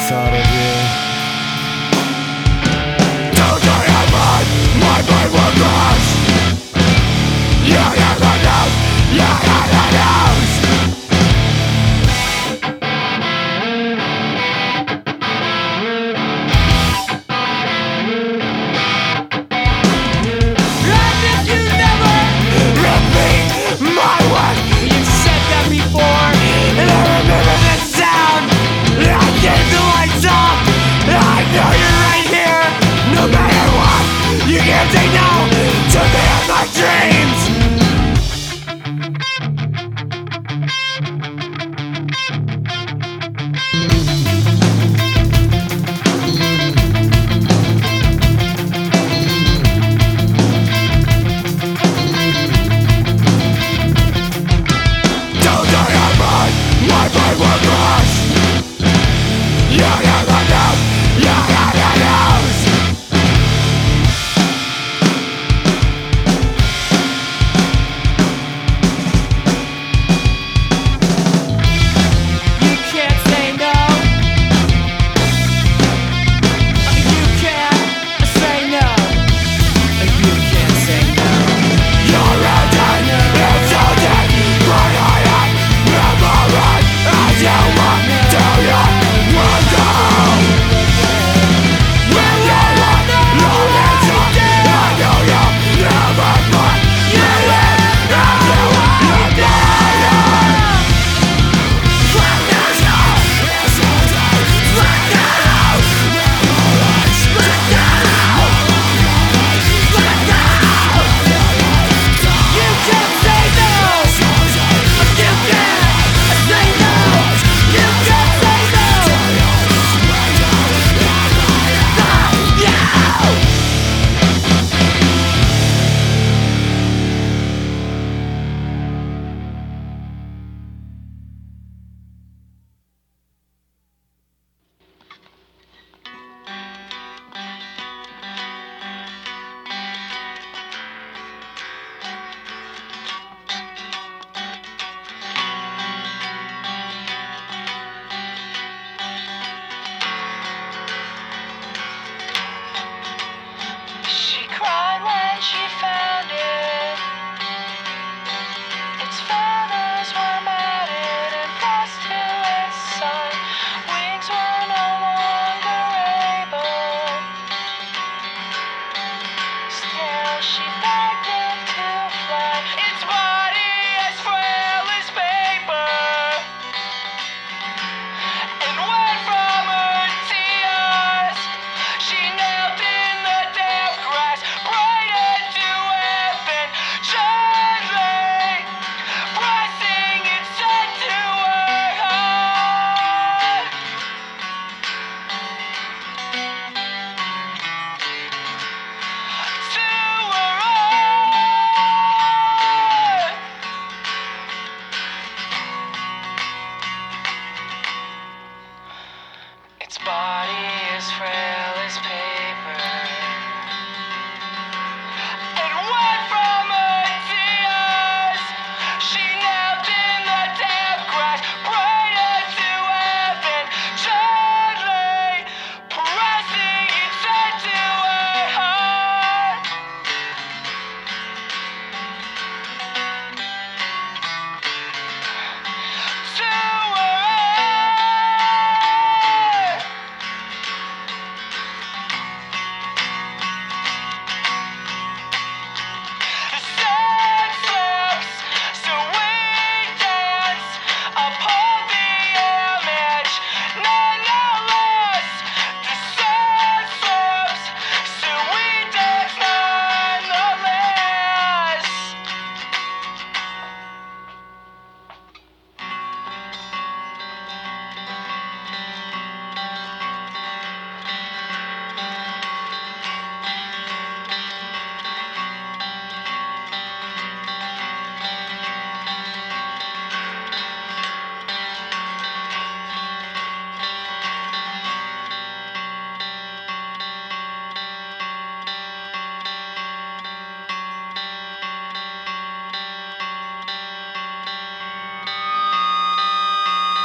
thought of you. Don't I have my brain will crash. You hear the news, you hear the news. And if you never Repeat my words. You said that before. And I remember the sound. I keep the lights off. I know you're right here. No matter what, you can't say no to me and my dreams. Don't I have my brain will crash. You hear the news, you hear the news. You can't say no. You can't say no. You can't say no. You're dead, insulted, but I am remembering as you walk to your window. When you want your answer, I know you'll never find me in as you die. Let this go, it's all done. Let go, let go, let go. You can't say no. You can't say no. You can't say She cried when she found it. Its feathers were matted and pressed to its side. Wings were no longer able. Still, she begged it to fly. Its body as frail as paper. And wet from her tears, she knelt in the damp grass, brightened to heaven, gently pressing its head to her heart. To her heart. Its body